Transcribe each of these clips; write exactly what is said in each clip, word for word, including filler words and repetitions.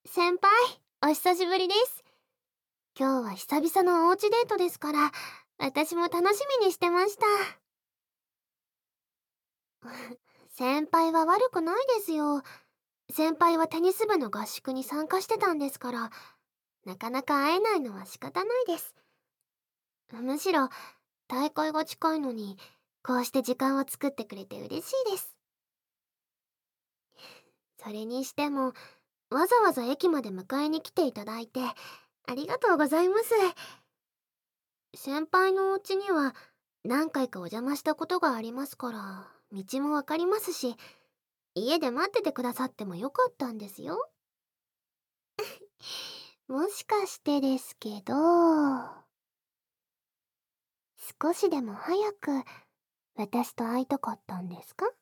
先輩、お久しぶりです。今日は久々のおうちデートですから、私も楽しみにしてました。先輩は悪くないですよ。先輩はテニス部の合宿に参加してたんですから、なかなか会えないのは仕方ないです。むしろ、大会が近いのに、こうして時間を作ってくれて嬉しいです。それにしても、わざわざ駅まで迎えに来ていただいて、ありがとうございます。先輩のお家には何回かお邪魔したことがありますから、道もわかりますし、家で待っててくださってもよかったんですよ。もしかしてですけど、少しでも早く私と会いたかったんですか？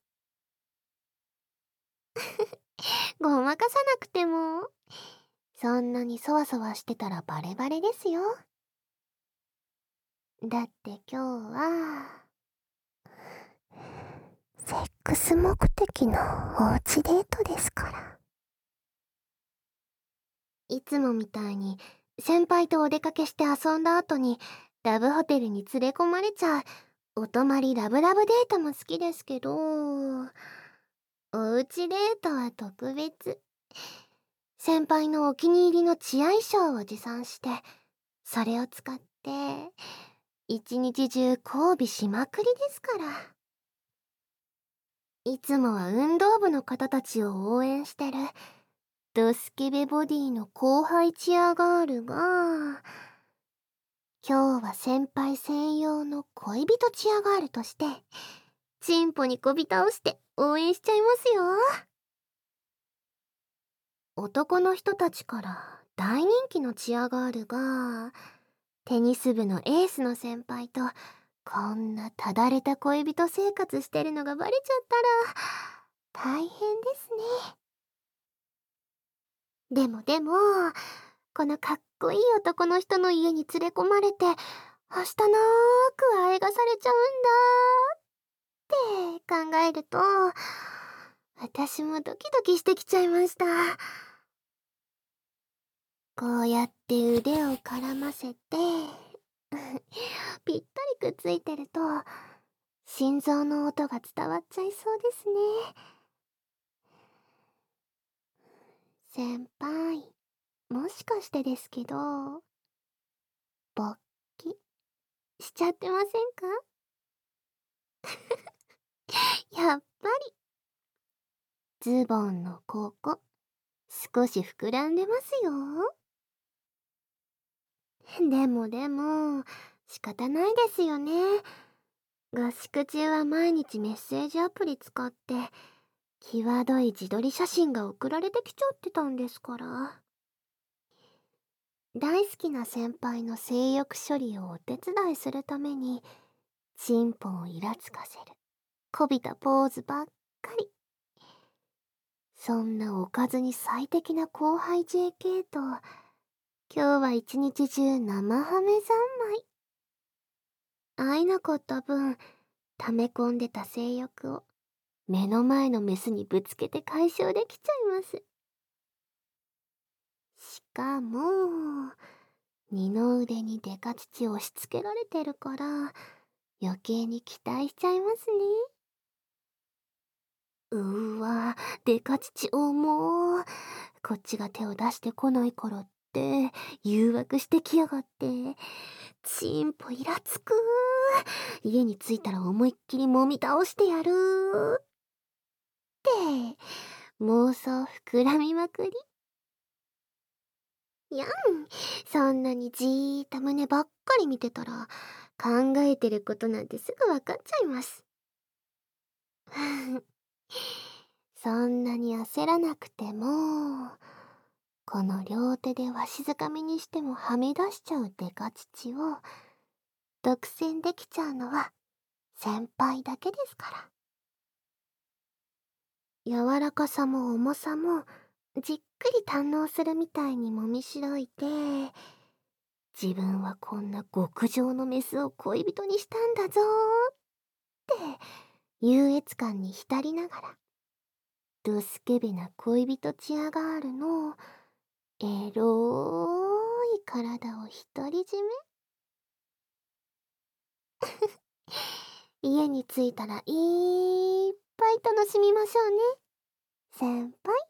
ごまかさなくても。そんなにそわそわしてたらバレバレですよ。だって今日は、セックス目的のおうちデートですから。いつもみたいに先輩とお出かけして遊んだ後にラブホテルに連れ込まれちゃうお泊まりラブラブデートも好きですけど、おうちデートは特別。先輩のお気に入りの血合いショーを持参して、それを使って一日中交尾しまくりですから。いつもは運動部の方たちを応援してるドスケベボディの後輩チアガールが、今日は先輩専用の恋人チアガールとして、チンポにこび倒して応援しちゃいますよ。男の人たちから大人気のチアガールが、テニス部のエースの先輩と、こんなただれた恋人生活してるのがバレちゃったら、大変ですね。でもでも、このかっこいい男の人の家に連れ込まれて、明日なーくあえがされちゃうんだーって考えると、私もドキドキしてきちゃいました。こうやって腕を絡ませて、ぴったりくっついてると、心臓の音が伝わっちゃいそうですね。先輩、もしかしてですけど、勃起しちゃってませんか？やっぱり、ズボンのここ、少し膨らんでますよ。でもでも、仕方ないですよね。合宿中は毎日メッセージアプリ使って、際どい自撮り写真が送られてきちゃってたんですから。大好きな先輩の性欲処理をお手伝いするために、チンポをイラつかせる、こびたポーズばっかり。そんなおかずに最適な後輩 ジェーケー と、今日は一日中生ハメ三昧。会えなかった分、溜め込んでた性欲を目の前のメスにぶつけて解消できちゃいます。しかも、二の腕にデカ乳押し付けられてるから、余計に期待しちゃいますね。うーわ、デカ乳重ー。こっちが手を出してこないからって、誘惑してきやがって。チンポイラつくー。家に着いたら思いっきり揉み倒してやるー。って、妄想膨らみまくり。やん、そんなにじーっと胸ばっかり見てたら、考えてることなんてすぐわかっちゃいます。そんなに焦らなくても、この両手でわしづかみにしてもはみ出しちゃうデカ乳を独占できちゃうのは先輩だけですから。柔らかさも重さもじっくり堪能するみたいにもみしろいて、自分はこんな極上のメスを恋人にしたんだぞーって優越感に浸りながら、ドスケベな恋人チアガールのエロい体を独り占め。家に着いたらいっぱい楽しみましょうね、先輩。